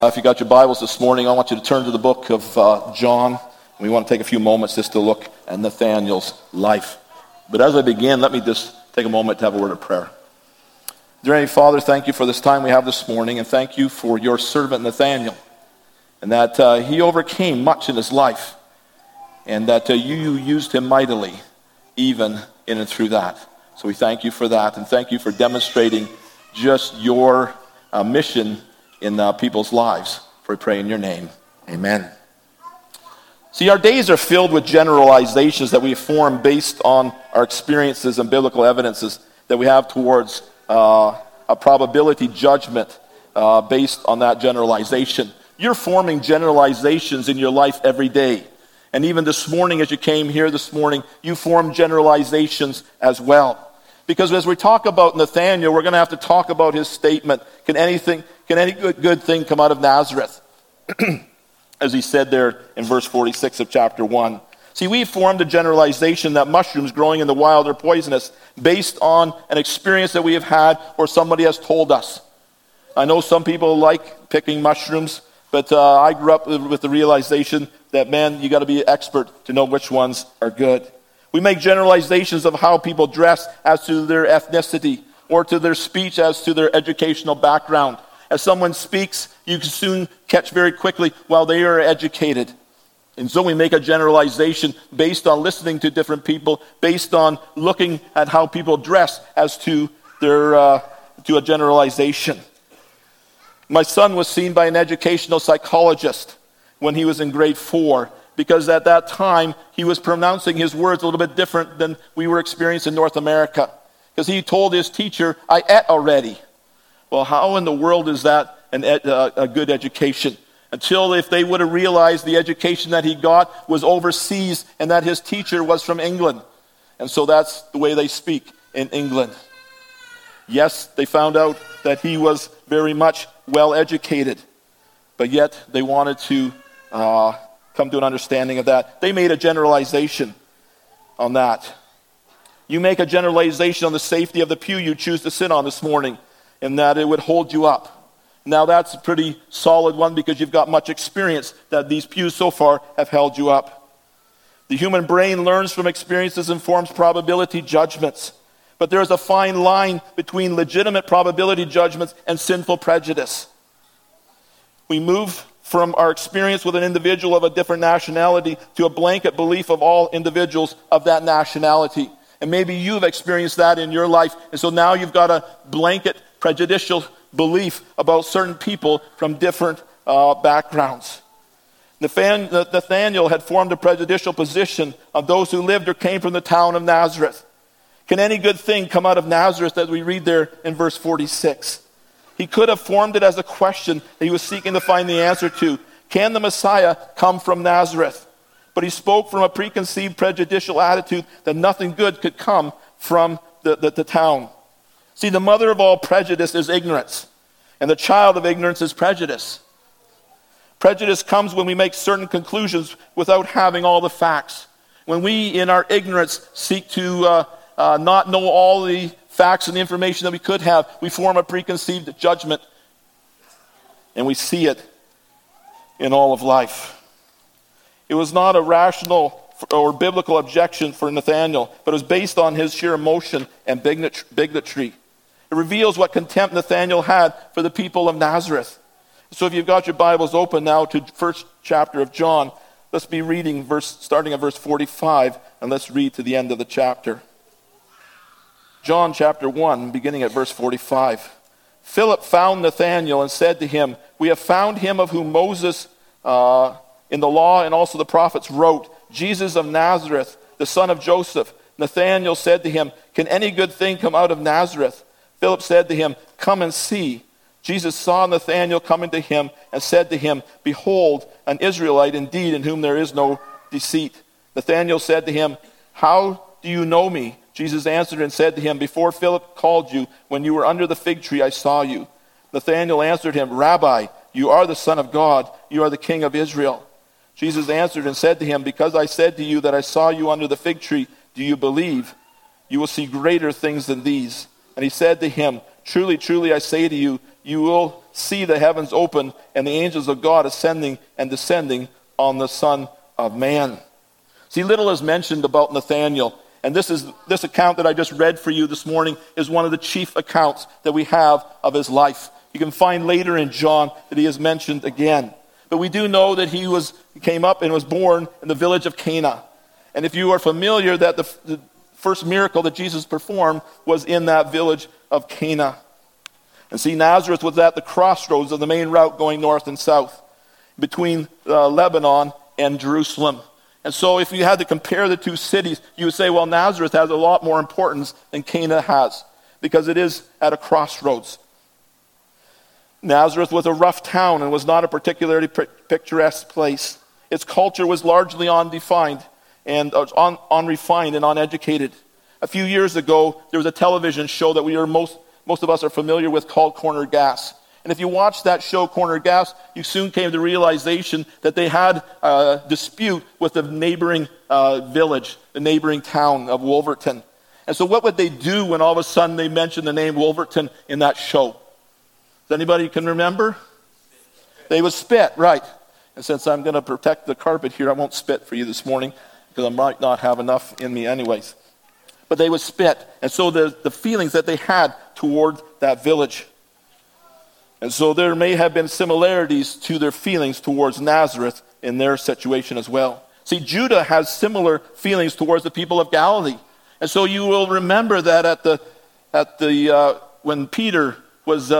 If you got your Bibles this morning, I want you to turn to the book of John. We want to take a few moments just to look at Nathanael's life. But as I begin, let me just take a moment to have a word of prayer. Dear Heavenly Father, thank you for this time we have this morning, and thank you for your servant Nathanael, and that he overcame much in his life, and that you used him mightily, even in and through that. So we thank you for that, and thank you for demonstrating just your mission in people's lives. For we pray in your name. Amen. See, our days are filled with generalizations that we form based on our experiences and biblical evidences that we have towards a probability judgment based on that generalization. You're forming generalizations in your life every day. And even this morning, as you came here this morning, you formed generalizations as well. Because as we talk about Nathanael, we're going to have to talk about his statement, can any good thing come out of Nazareth? As he said there in verse 46 of chapter 1. See, we formed a generalization that mushrooms growing in the wild are poisonous based on an experience that we have had or somebody has told us. I know some people like picking mushrooms, but I grew up with the realization that, man, you got to be an expert to know which ones are good. We make generalizations of how people dress as to their ethnicity or to their speech as to their educational background. As someone speaks, you can soon catch very quickly while they are educated. And so we make a generalization based on listening to different people, based on looking at how people dress as to their to a generalization. My son was seen by an educational psychologist when he was in grade 4, because at that time he was pronouncing his words a little bit different than we were experiencing in North America. Because he told his teacher, "I ate already." Well, how in the world is that a good education? Until if they would have realized the education that he got was overseas and that his teacher was from England. And so that's the way they speak in England. Yes, they found out that he was very much well educated, but yet they wanted to come to an understanding of that. They made a generalization on that. You make a generalization on the safety of the pew you choose to sit on this morning, and that it would hold you up. Now that's a pretty solid one because you've got much experience that these pews so far have held you up. The human brain learns from experiences and forms probability judgments. But there is a fine line between legitimate probability judgments and sinful prejudice. We move from our experience with an individual of a different nationality to a blanket belief of all individuals of that nationality. And maybe you've experienced that in your life, and so now you've got a blanket prejudicial belief about certain people from different backgrounds. Nathanael had formed a prejudicial position of those who lived or came from the town of Nazareth. Can any good thing come out of Nazareth, as we read there in verse 46? He could have formed it as a question that he was seeking to find the answer to. Can the Messiah come from Nazareth? But he spoke from a preconceived prejudicial attitude that nothing good could come from the town. See, the mother of all prejudice is ignorance, and the child of ignorance is prejudice. Prejudice comes when we make certain conclusions without having all the facts. When we, in our ignorance, seek to not know all the facts and the information that we could have, we form a preconceived judgment, and we see it in all of life. It was not a rational or biblical objection for Nathanael, but it was based on his sheer emotion and bigotry. It reveals what contempt Nathanael had for the people of Nazareth. So if you've got your Bibles open now to the first chapter of John, let's be reading starting at verse 45, and let's read to the end of the chapter. John chapter 1, beginning at verse 45. Philip found Nathanael and said to him, "We have found him of whom Moses in the law and also the prophets wrote, Jesus of Nazareth, the son of Joseph." Nathanael said to him, "Can any good thing come out of Nazareth?" Philip said to him, "Come and see." Jesus saw Nathanael coming to him and said to him, "Behold, an Israelite indeed, in whom there is no deceit." Nathanael said to him, "How do you know me?" Jesus answered and said to him, "Before Philip called you, when you were under the fig tree, I saw you." Nathanael answered him, "Rabbi, you are the Son of God, you are the King of Israel." Jesus answered and said to him, "Because I said to you that I saw you under the fig tree, do you believe? You will see greater things than these." And he said to him, "Truly, truly, I say to you, you will see the heavens open and the angels of God ascending and descending on the Son of Man. See, little is mentioned about Nathanael. And this account that I just read for you this morning is one of the chief accounts that we have of his life. You can find later in John that he is mentioned again. But we do know that he came up and was born in the village of Cana. And if you are familiar, that the first miracle that Jesus performed was in that village of Cana. And see, Nazareth was at the crossroads of the main route going north and south between Lebanon and Jerusalem. And so if you had to compare the two cities, you would say, well, Nazareth has a lot more importance than Cana has, because it is at a crossroads. Nazareth was a rough town and was not a particularly picturesque place. Its culture was largely undefined and unrefined and uneducated. A few years ago, there was a television show that most of us are familiar with called Cornered Gas. And if you watched that show, Cornered Gas, you soon came to the realization that they had a dispute with the neighboring village, the neighboring town of Wolverton. And so what would they do when all of a sudden they mentioned the name Wolverton in that show? Does anybody can remember? They would spit, right. And since I'm going to protect the carpet here, I won't spit for you this morning, because I might not have enough in me anyways. But they would spit. And so the feelings that they had toward that village. And so there may have been similarities to their feelings towards Nazareth in their situation as well. See, Judah has similar feelings towards the people of Galilee. And so you will remember that when Peter was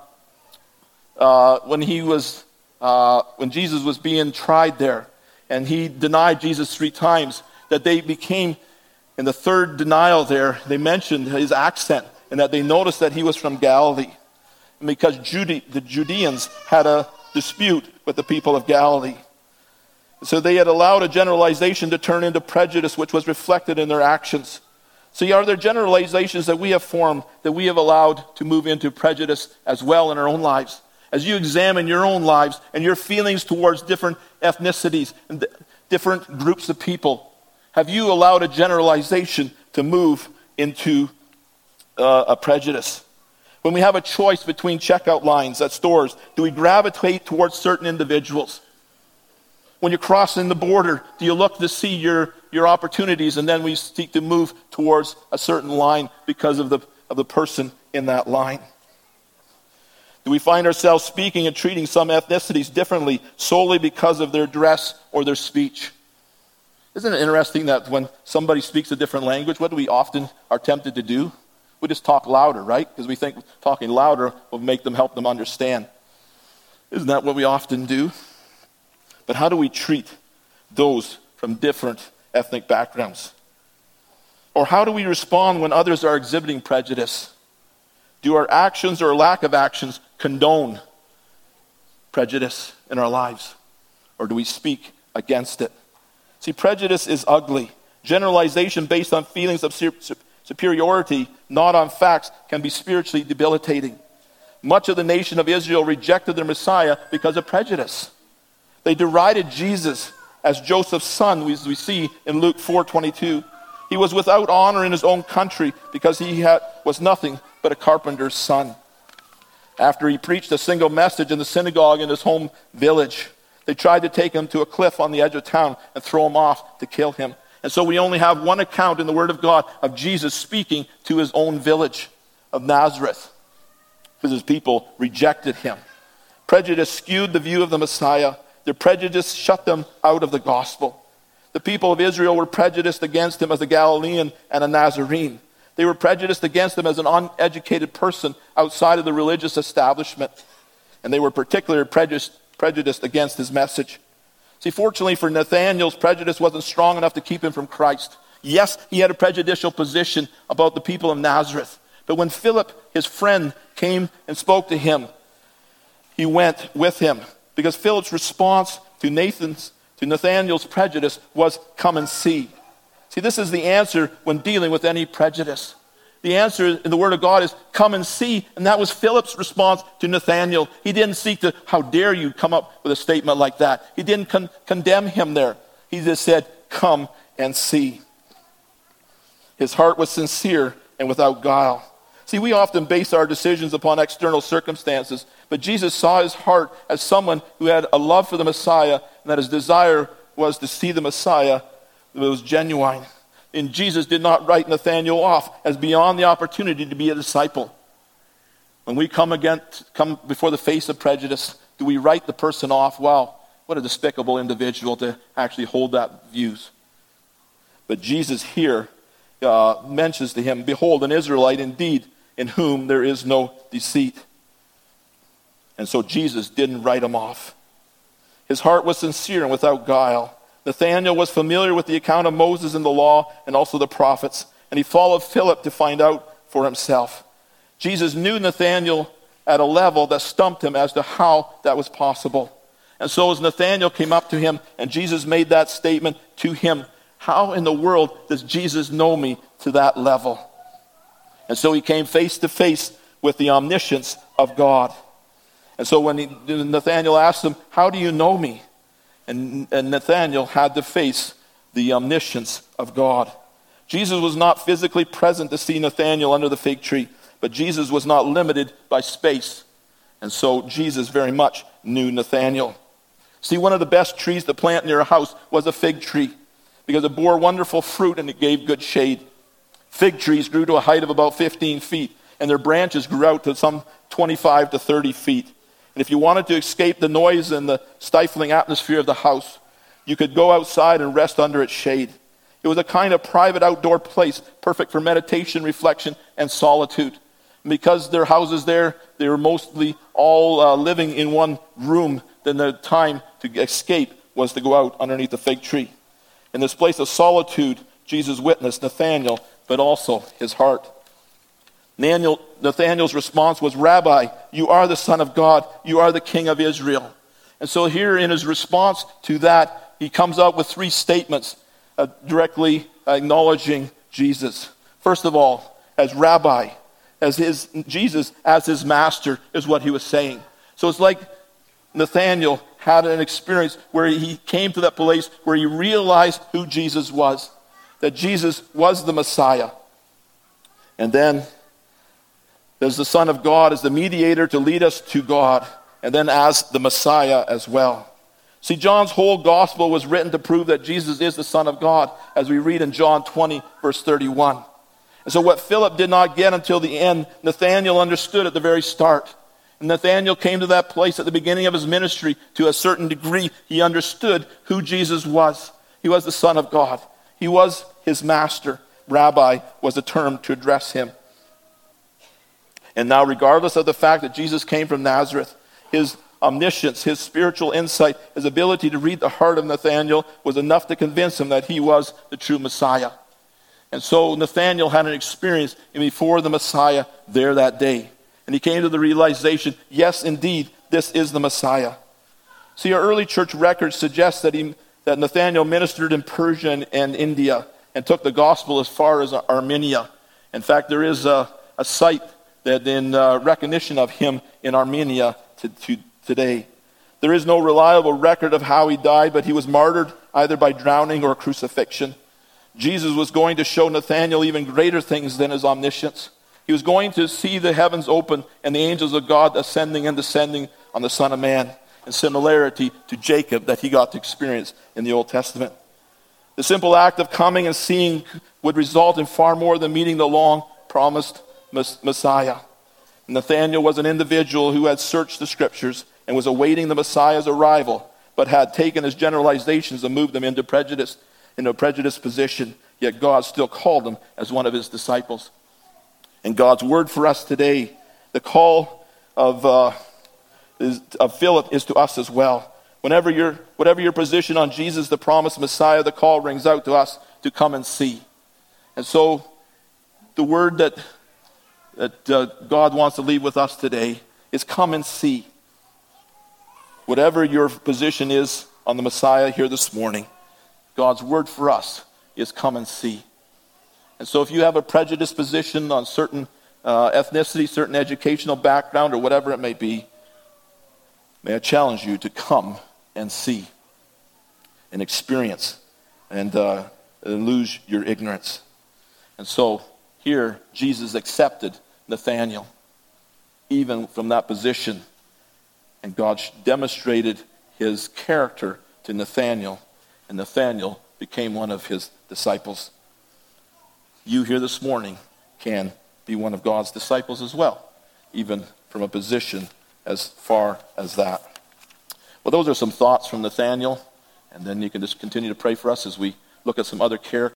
when Jesus was being tried there, and he denied Jesus 3 times, that they became, in the third denial there, they mentioned his accent, and that they noticed that he was from Galilee. And because the Judeans had a dispute with the people of Galilee. So they had allowed a generalization to turn into prejudice, which was reflected in their actions. So are there generalizations that we have formed, that we have allowed to move into prejudice as well in our own lives? As you examine your own lives and your feelings towards different ethnicities and different groups of people, have you allowed a generalization to move into a prejudice? When we have a choice between checkout lines at stores, do we gravitate towards certain individuals? When you're crossing the border, do you look to see your opportunities, and then we seek to move towards a certain line because of the person in that line? Do we find ourselves speaking and treating some ethnicities differently solely because of their dress or their speech? Isn't it interesting that when somebody speaks a different language, what do we often are tempted to do? We just talk louder, right? Because we think talking louder will help them understand. Isn't that what we often do? But how do we treat those from different ethnic backgrounds? Or how do we respond when others are exhibiting prejudice? Do our actions or lack of actions condone prejudice in our lives? Or do we speak against it? See, prejudice is ugly. Generalization based on feelings of superiority, not on facts, can be spiritually debilitating. Much of the nation of Israel rejected their Messiah because of prejudice. They derided Jesus as Joseph's son, as we see in Luke 4:22. He was without honor in his own country because he was nothing but a carpenter's son. After he preached a single message in the synagogue in his home village, they tried to take him to a cliff on the edge of town and throw him off to kill him. And so we only have one account in the Word of God of Jesus speaking to his own village of Nazareth, because his people rejected him. Prejudice skewed the view of the Messiah. Their prejudice shut them out of the gospel. The people of Israel were prejudiced against him as a Galilean and a Nazarene. They were prejudiced against him as an uneducated person outside of the religious establishment. And they were particularly prejudiced against his message. See, fortunately for Nathanael's prejudice wasn't strong enough to keep him from Christ. Yes, he had a prejudicial position about the people of Nazareth. But when Philip, his friend, came and spoke to him, he went with him. Because Philip's response to Nathanael's prejudice was, "Come and see." See, this is the answer when dealing with any prejudice. The answer in the Word of God is, "Come and see." And that was Philip's response to Nathanael. He didn't seek to, "How dare you come up with a statement like that?" He didn't condemn him there. He just said, "Come and see." His heart was sincere and without guile. See, we often base our decisions upon external circumstances, but Jesus saw his heart as someone who had a love for the Messiah, and that his desire was to see the Messiah that was genuine. And Jesus did not write Nathanael off as beyond the opportunity to be a disciple. When we come before the face of prejudice, do we write the person off? Wow, what a despicable individual to actually hold that views. But Jesus here mentions to him, behold, an Israelite indeed, in whom there is no deceit. And so Jesus didn't write him off. His heart was sincere and without guile. Nathanael was familiar with the account of Moses in the law and also the prophets, and he followed Philip to find out for himself. Jesus knew Nathanael at a level that stumped him as to how that was possible. And so as Nathanael came up to him and Jesus made that statement to him, how in the world does Jesus know me to that level? And so he came face to face with the omniscience of God. And so when Nathanael asked him, how do you know me? And Nathanael had to face the omniscience of God. Jesus was not physically present to see Nathanael under the fig tree, but Jesus was not limited by space. And so Jesus very much knew Nathanael. See, one of the best trees to plant near a house was a fig tree because it bore wonderful fruit and it gave good shade. Fig trees grew to a height of about 15 feet, and their branches grew out to some 25 to 30 feet. And if you wanted to escape the noise and the stifling atmosphere of the house, you could go outside and rest under its shade. It was a kind of private outdoor place, perfect for meditation, reflection, and solitude. And because their houses there, they were mostly all living in one room, then the time to escape was to go out underneath the fig tree. In this place of solitude, Jesus witnessed Nathanael, but also his heart. Nathanael's response was, Rabbi, you are the Son of God. You are the King of Israel. And so here in his response to that, he comes out with three statements directly acknowledging Jesus. First of all, as Rabbi, Jesus as his master is what he was saying. So it's like Nathanael had an experience where he came to that place where he realized who Jesus was, that Jesus was the Messiah. And then as the Son of God, as the mediator to lead us to God, and then as the Messiah as well. See, John's whole gospel was written to prove that Jesus is the Son of God, as we read in John 20, verse 31. And so what Philip did not get until the end, Nathanael understood at the very start. And Nathanael came to that place at the beginning of his ministry to a certain degree. He understood who Jesus was. He was the Son of God. He was his master. Rabbi was the term to address him. And now, regardless of the fact that Jesus came from Nazareth, his omniscience, his spiritual insight, his ability to read the heart of Nathanael was enough to convince him that he was the true Messiah. And so Nathanael had an experience before the Messiah there that day. And he came to the realization, yes, indeed, this is the Messiah. See, our early church records suggest that Nathanael ministered in Persia and India and took the gospel as far as Armenia. In fact, there is a site that in recognition of him in Armenia to today. There is no reliable record of how he died, but he was martyred either by drowning or crucifixion. Jesus was going to show Nathanael even greater things than his omniscience. He was going to see the heavens open and the angels of God ascending and descending on the Son of Man, in similarity to Jacob that he got to experience in the Old Testament. The simple act of coming and seeing would result in far more than meeting the long-promised Messiah. Nathanael was an individual who had searched the scriptures and was awaiting the Messiah's arrival, but had taken his generalizations and moved them into a prejudiced position, yet God still called him as one of his disciples. And God's word for us today, the call of Philip is to us as well. Whatever your position on Jesus, the promised Messiah, the call rings out to us to come and see. And so the word that God wants to leave with us today is come and see. Whatever your position is on the Messiah here this morning, God's word for us is come and see. And so if you have a prejudiced position on certain ethnicity, certain educational background, or whatever it may be, may I challenge you to come and see and experience and lose your ignorance. And so here, Jesus accepted Nathanael, even from that position. And God demonstrated his character to Nathanael, and Nathanael became one of his disciples. You here this morning can be one of God's disciples as well, even from a position as far as that. Well, those are some thoughts from Nathanael, and then you can just continue to pray for us as we look at some other characters.